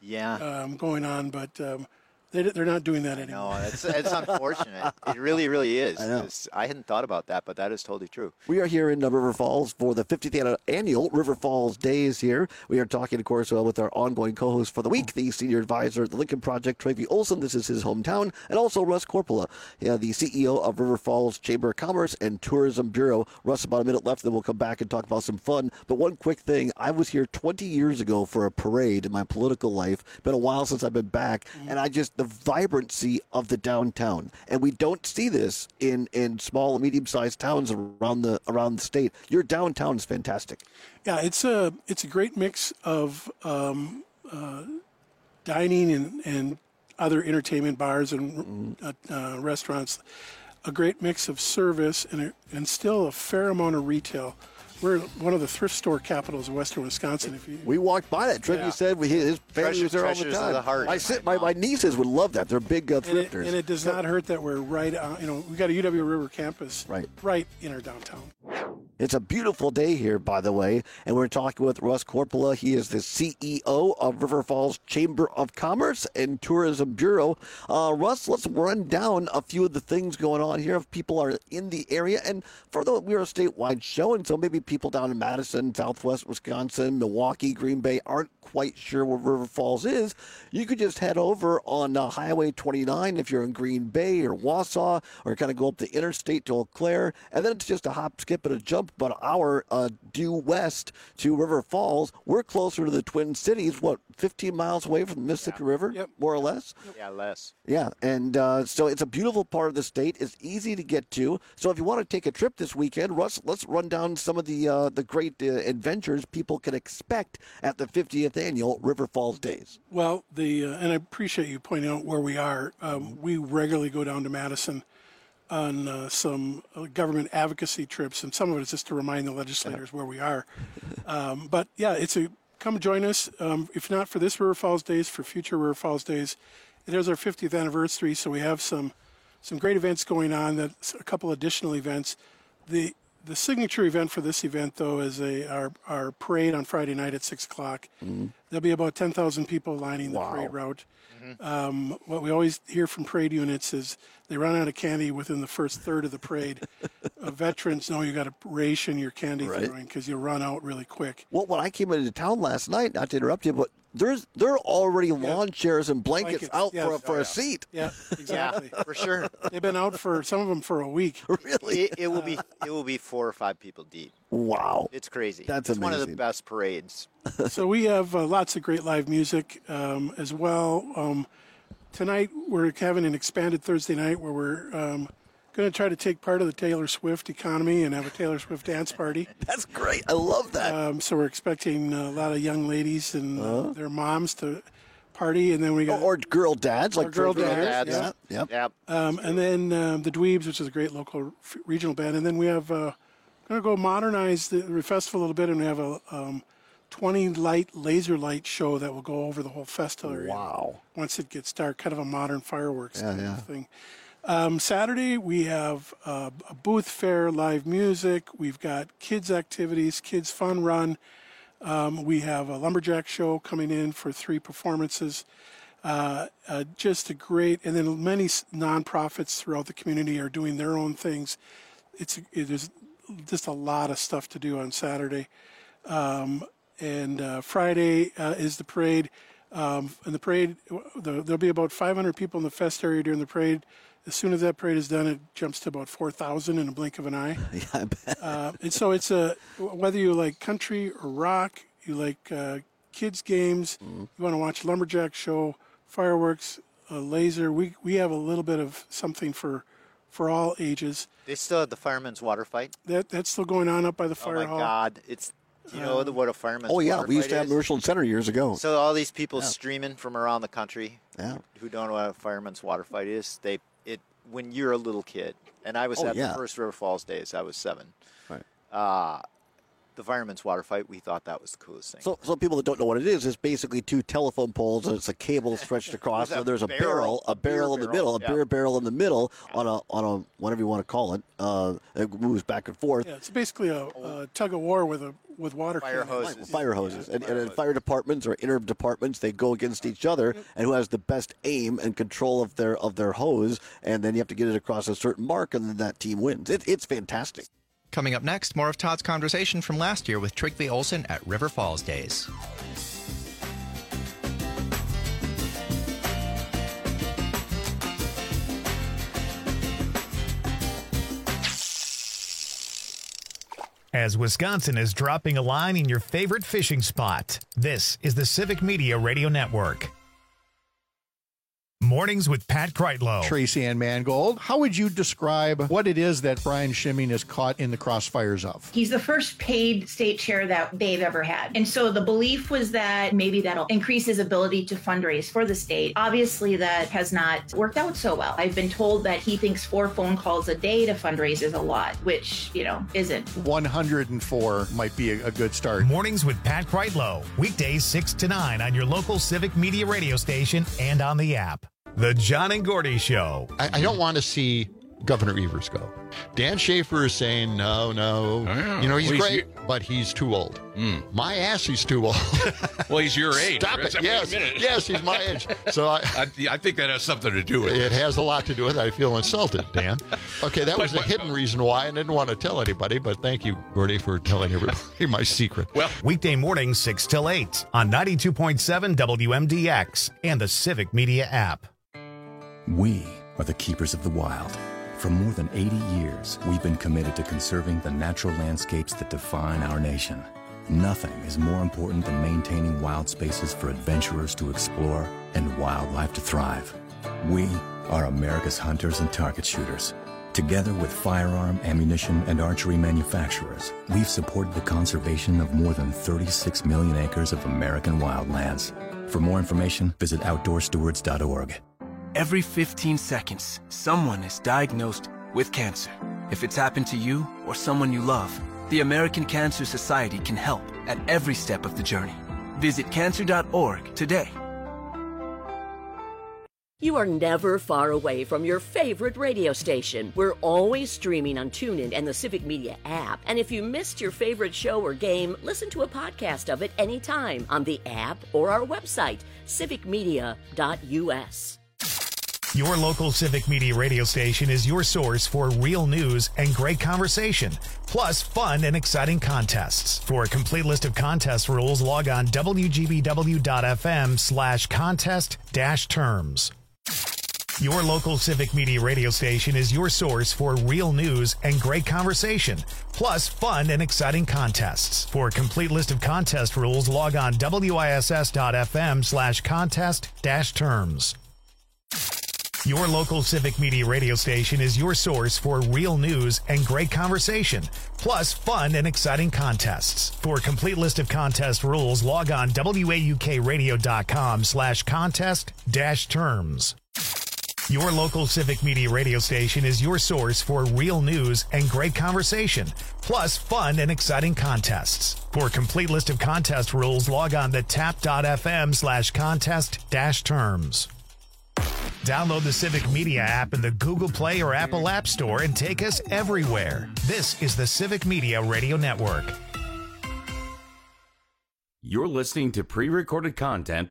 going on, but they're not doing that anymore. No, it's unfortunate. It really, really is. I hadn't thought about that, but that is totally true. We are here in River Falls for the 50th annual River Falls Days here. We are talking, of course, with our ongoing co-host for the week, the senior advisor at the Lincoln Project, Trevey Olson. This is his hometown. And also Russ Corpola, the CEO of River Falls Chamber of Commerce and Tourism Bureau. Russ, about a minute left, then we'll come back and talk about some fun. But one quick thing. I was here 20 years ago for a parade in my political life. Been a while since I've been back. And the vibrancy of the downtown, and we don't see this in small and medium-sized towns around the state. Your downtown is fantastic. Yeah, it's a great mix of dining and other entertainment bars and restaurants. A great mix of service and still a fair amount of retail. we're one of the thrift store capitals of Western Wisconsin. We walked by that trip. Yeah. You said his family was there all the Treasures of time. the heart. My nieces would love that. They're big thrifters. And it does not hurt that we're right on, we got a UW River campus right in our downtown. It's a beautiful day here, by the way, and we're talking with Russ Corpola. He is the CEO of River Falls Chamber of Commerce and Tourism Bureau. Russ, let's run down a few of the things going on here if people are in the area. And we're a statewide show, and so maybe people down in Madison, Southwest Wisconsin, Milwaukee, Green Bay aren't quite sure where River Falls is. You could just head over on Highway 29 if you're in Green Bay or Wausau, or kind of go up the interstate to Eau Claire, and then it's just a hop, skip, and a jump about an hour due west to River Falls. We're closer to the Twin Cities, 15 miles away from the Mississippi River, more or less? Yeah, less. Yeah, and so it's a beautiful part of the state. It's easy to get to. So if you want to take a trip this weekend, Russ, let's run down some of the great adventures people can expect at the 50th Annual River Falls Days. Well, and I appreciate you pointing out where we are. We regularly go down to Madison on some government advocacy trips, and some of it is just to remind the legislators where we are. But yeah, come join us. If not for this River Falls Days, for future River Falls Days. It is our 50th anniversary, so we have some great events going on. That's a couple additional events. The signature event for this event, though, is our parade on Friday night at 6 o'clock. Mm-hmm. There'll be about 10,000 people lining the parade route. Mm-hmm. What we always hear from parade units is they run out of candy within the first third of the parade. Veterans know you got to ration your candy throwing because you'll run out really quick. Well, when I came into town last night, not to interrupt you, but there are already lawn chairs and blankets out for a seat. Yeah, exactly. Yeah, for sure. They've been out for some of them for a week. Really? It will be 4 or 5 people deep. Wow. It's crazy. That's it's amazing. one of the best parades. So we have lots of great live music as well. Tonight we're having an expanded Thursday night where we're going to try to take part of the Taylor Swift economy and have a Taylor Swift dance party. That's great. I love that. So we're expecting a lot of young ladies and their moms to party, and then we got or girl dads, like girl dads. Yeah. Yep. And then the Dweebs, which is a great local regional band, and then we have going to go modernize the festival a little bit, and we have a 20 laser light show that will go over the whole festival area. Wow. Once it gets dark, kind of a modern fireworks thing. Saturday, we have a booth fair, live music. We've got kids' activities, kids' fun run. We have a lumberjack show coming in for 3 performances. Just a great, and then many nonprofits throughout the community are doing their own things. There's just a lot of stuff to do on Saturday. And Friday is the parade. And the parade, there'll be about 500 people in the fest area during the parade. As soon as that parade is done, it jumps to about 4,000 in a blink of an eye. Yeah, I bet. And so it's whether you like country or rock, you like kids games, you want to watch lumberjack show, fireworks, laser. We have a little bit of something for all ages. They still have the fireman's water fight. That's still going on up by the fire hall. Oh my God! Do you know what a fireman's Oh yeah, water we used fight to have is? Merchant Center years ago. So all these people streaming from around the country Yeah. who don't know what a fireman's water fight is, when you're a little kid, and I was at the first River Falls days, I was 7. Right. The fireman's water fight, we thought that was the coolest thing. So people that don't know what it is basically 2 telephone poles and it's a cable stretched across. So there's a barrel in the middle, a beer barrel in the middle on a whatever you want to call it. It moves back and forth. Yeah, it's basically a tug of war with water fire cannons. hoses. Fire hoses. And in fire departments or inter departments, they go against each other and who has the best aim and control of their hose, and then you have to get it across a certain mark, and then that team wins. It's fantastic. Coming up next, more of Todd's conversation from last year with Trygve Olsen at River Falls Days. As Wisconsin is dropping a line in your favorite fishing spot, this is the Civic Media Radio Network. Mornings with Pat Kreitlow. Tracy Ann Mangold, how would you describe what it is that Brian Schimming is caught in the crossfires of? He's the first paid state chair that they've ever had. And so the belief was that maybe that'll increase his ability to fundraise for the state. Obviously, that has not worked out so well. I've been told that he thinks 4 phone calls a day to fundraise is a lot, which, isn't. 104 might be a good start. Mornings with Pat Kreitlow. Weekdays 6 to 9 on your local Civic Media radio station and on the app. The John and Gordy Show. I don't want to see Governor Evers go. Dan Schaefer is saying, no. He's great, but he's too old. My ass, he's too old. Well, he's your age. Stop it. Yes, he's my age. So I think that has something to do with it. It has a lot to do with it. I feel insulted, Dan. Okay, that was the hidden reason why I didn't want to tell anybody, but thank you, Gordy, for telling everybody my secret. Well, weekday mornings 6 till 8 on 92.7 WMDX and the Civic Media app. We are the keepers of the wild. For more than 80 years, we've been committed to conserving the natural landscapes that define our nation. Nothing is more important than maintaining wild spaces for adventurers to explore and wildlife to thrive. We are America's hunters and target shooters. Together with firearm, ammunition, and archery manufacturers, we've supported the conservation of more than 36 million acres of American wildlands. For more information, visit OutdoorStewards.org. Every 15 seconds, someone is diagnosed with cancer. If it's happened to you or someone you love, the American Cancer Society can help at every step of the journey. Visit cancer.org today. You are never far away from your favorite radio station. We're always streaming on TuneIn and the Civic Media app. And if you missed your favorite show or game, listen to a podcast of it anytime on the app or our website, civicmedia.us. Your local Civic Media radio station is your source for real news and great conversation, plus fun and exciting contests. For a complete list of contest rules, log on wgbw.fm/contest-terms. Your local Civic Media radio station is your source for real news and great conversation, plus fun and exciting contests. For a complete list of contest rules, log on wiss.fm/contest-terms. Your local Civic Media radio station is your source for real news and great conversation, plus fun and exciting contests. For a complete list of contest rules, log on waukradio.com/contest-terms. Your local Civic Media radio station is your source for real news and great conversation, plus fun and exciting contests. For a complete list of contest rules, log on to tap.fm/contest-terms. Download the Civic Media app in the Google Play or Apple App Store and take us everywhere. This is the Civic Media Radio Network. You're listening to pre-recorded content.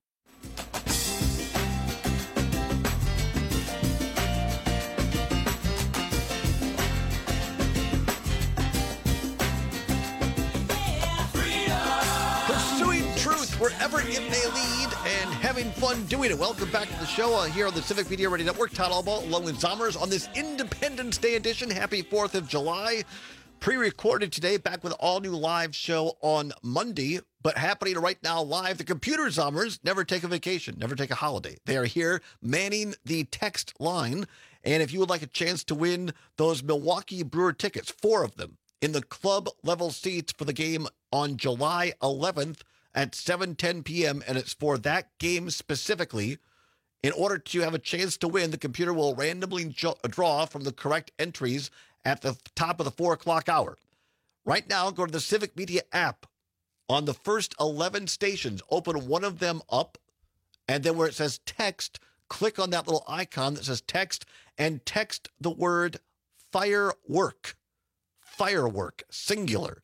Pursuing truth wherever it may lead and having fun doing it. Welcome back to the show here on the Civic Media Radio Network. Todd Albaugh along with Zommers on this Independence Day edition. Happy 4th of July. Pre-recorded today, back with an all-new live show on Monday, but happening right now live. The computer Zommers never take a vacation, never take a holiday. They are here manning the text line, and if you would like a chance to win those Milwaukee Brewer tickets, 4 of them, in the club-level seats for the game on July 11th at 7:10 p.m., and it's for that game specifically. In order to have a chance to win, the computer will randomly draw from the correct entries at the top of the 4 o'clock hour. Right now, go to the Civic Media app. On the first 11 stations, open one of them up, and then where it says text, click on that little icon that says text, and text the word firework. Firework, singular.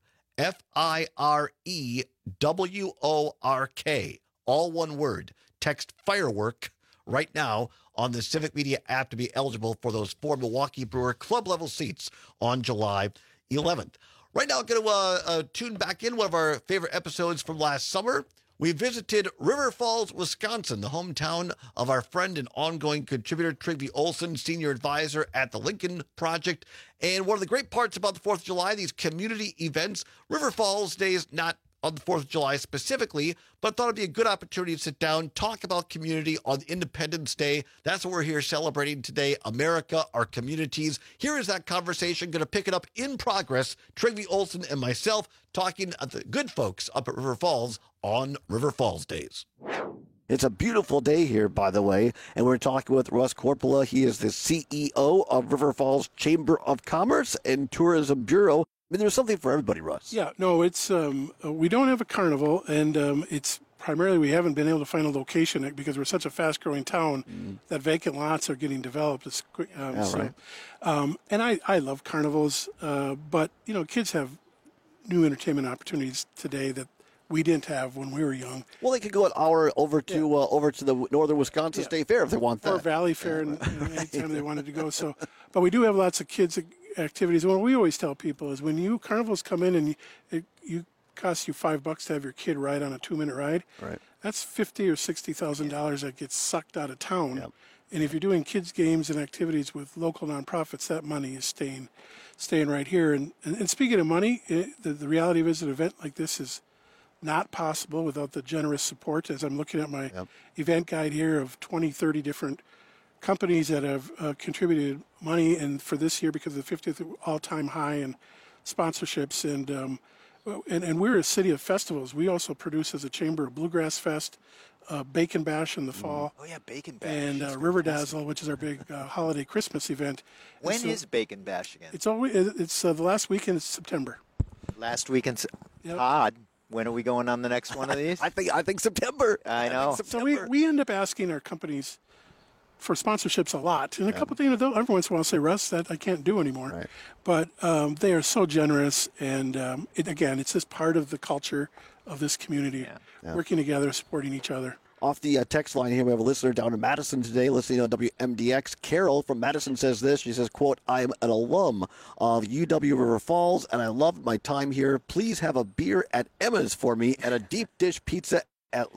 FIREWORK. All one word. Text firework right now on the Civic Media app to be eligible for those 4 Milwaukee Brewer club-level seats on July 11th. Right now, I'm going to tune back in one of our favorite episodes from last summer. We visited River Falls, Wisconsin, the hometown of our friend and ongoing contributor Trygve Olsen, senior advisor at the Lincoln Project. And one of the great parts about the 4th of July, these community events, River Falls Day is not on the 4th of July specifically, but thought it'd be a good opportunity to sit down, talk about community on Independence Day. That's what we're here celebrating today, America, our communities. Here is that conversation. Going to pick it up in progress. Trygve Olsen and myself talking at the good folks up at River Falls on River Falls Days. It's a beautiful day here, by the way, and we're talking with Russ Korpela. He is the CEO of River Falls Chamber of Commerce and Tourism Bureau. I mean, there's something for everybody, Russ. Yeah, no, it's we don't have a carnival, and it's primarily we haven't been able to find a location because we're such a fast-growing town that vacant lots are getting developed. Right. And I love carnivals, but you know, kids have new entertainment opportunities today that we didn't have when we were young. Well, they could go an hour over to the Northern Wisconsin State Fair if they want that. Or Valley Fair, and anytime they wanted to go. So, but we do have lots of kids activities. What we always tell people is when carnivals come in and you cost you $5 to have your kid ride on a 2-minute ride. Right. That's $50,000 or $60,000 that gets sucked out of town. Yep. And if you're doing kids games and activities with local nonprofits, that money is staying right here. And speaking of money, the reality of it is an event like this is not possible without the generous support. As I'm looking at my event guide here of 20, 30 different companies that have contributed money, and for this year because of the 50th all-time high in sponsorships. And we're a city of festivals. We also produce as a chamber a Bluegrass Fest, Bacon Bash in the fall. Oh yeah, Bacon Bash. And River Dazzle, which is our big holiday Christmas event. When is Bacon Bash again? It's the last weekend of September. Last weekend. Todd, when are we going on the next one of these? I think September. I know. So we end up asking our companies for sponsorships a lot. And a couple of things, every once in a while I'll say, Russ, that I can't do anymore. Right. But they are so generous. And it's just part of the culture of this community, working together, supporting each other. Off the text line here, we have a listener down in Madison today listening on WMDX. Carol from Madison says this. She says, quote, "I'm an alum of UW River Falls, and I loved my time here. Please have a beer at Emma's for me and a deep dish pizza at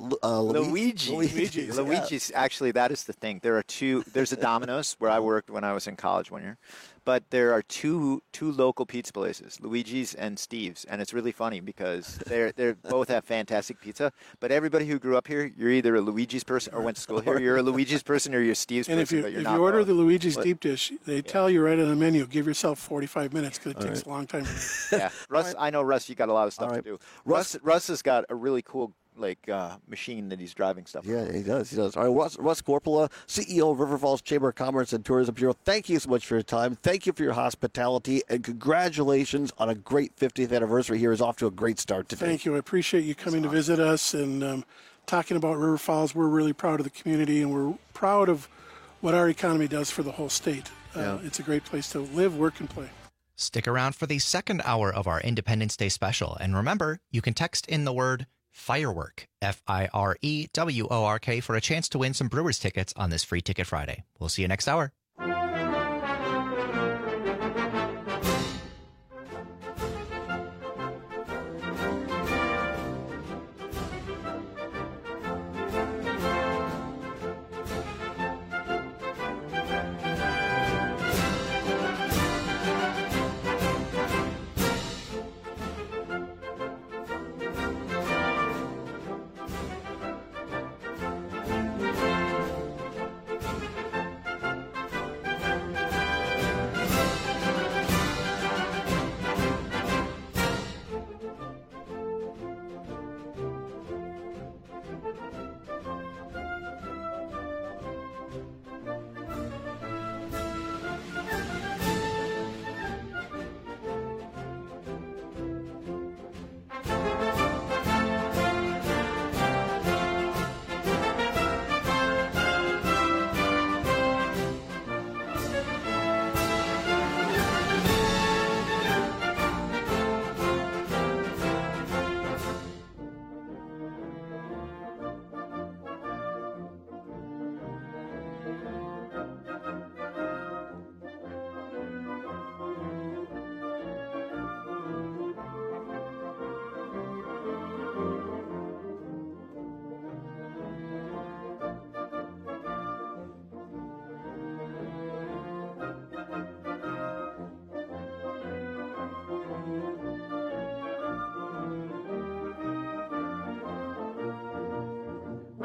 Luigi's. Luigi's, actually, that is the thing. There's a Domino's where I worked when I was in college one year. But there are two local pizza places, Luigi's and Steve's, and it's really funny because they both have fantastic pizza. But everybody who grew up here, you're either a Luigi's person or went to school here. You're a Luigi's person or you're a Steve's person. And if you order the Luigi's deep dish, they tell you right on the menu, give yourself 45 minutes because it takes a long time. Yeah, Russ. I know Russ. You got a lot of stuff to do. Russ has got a really cool machine that he's driving stuff. Yeah, he does. All right, Russ Korpela, CEO of River Falls Chamber of Commerce and Tourism Bureau. Thank you so much for your time. Thank you for your hospitality, and congratulations on a great 50th anniversary. Here is off to a great start today. Thank you. I appreciate you coming to visit us and talking about River Falls. We're really proud of the community, and we're proud of what our economy does for the whole state. It's a great place to live, work, and play. Stick around for the second hour of our Independence Day special. And remember, you can text in the word Firework, FIREWORK, for a chance to win some Brewers tickets on this Free Ticket Friday. We'll see you next hour.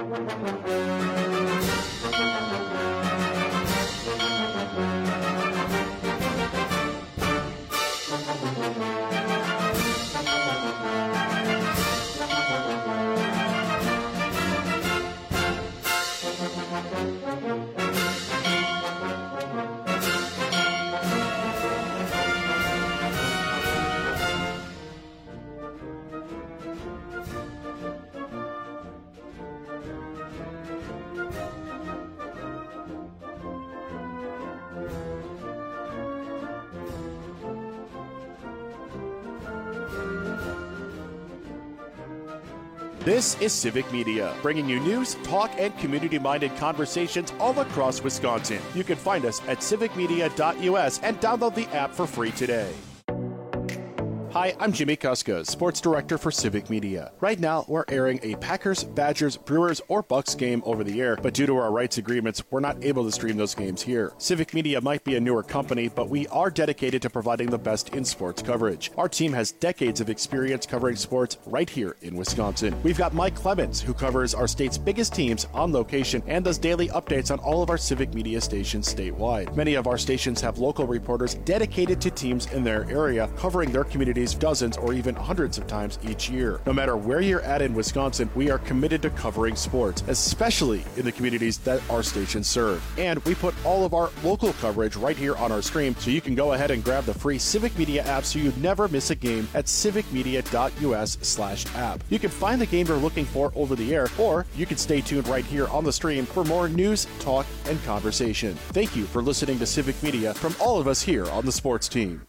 This is Civic Media, bringing you news, talk, and community-minded conversations all across Wisconsin. You can find us at civicmedia.us and download the app for free today. Hi, I'm Jimmy Kuska, Sports Director for Civic Media. Right now, we're airing a Packers, Badgers, Brewers, or Bucks game over the air, but due to our rights agreements, we're not able to stream those games here. Civic Media might be a newer company, but we are dedicated to providing the best in sports coverage. Our team has decades of experience covering sports right here in Wisconsin. We've got Mike Clemens, who covers our state's biggest teams on location and does daily updates on all of our Civic Media stations statewide. Many of our stations have local reporters dedicated to teams in their area, covering their communities dozens or even hundreds of times each year. No matter where you're at in Wisconsin, we are committed to covering sports, especially in the communities that our stations serve. And we put all of our local coverage right here on our stream, so you can go ahead and grab the free Civic Media app so you never miss a game at civicmedia.us/app. You can find the game you're looking for over the air, or you can stay tuned right here on the stream for more news, talk, and conversation. Thank you for listening to Civic Media from all of us here on the sports team.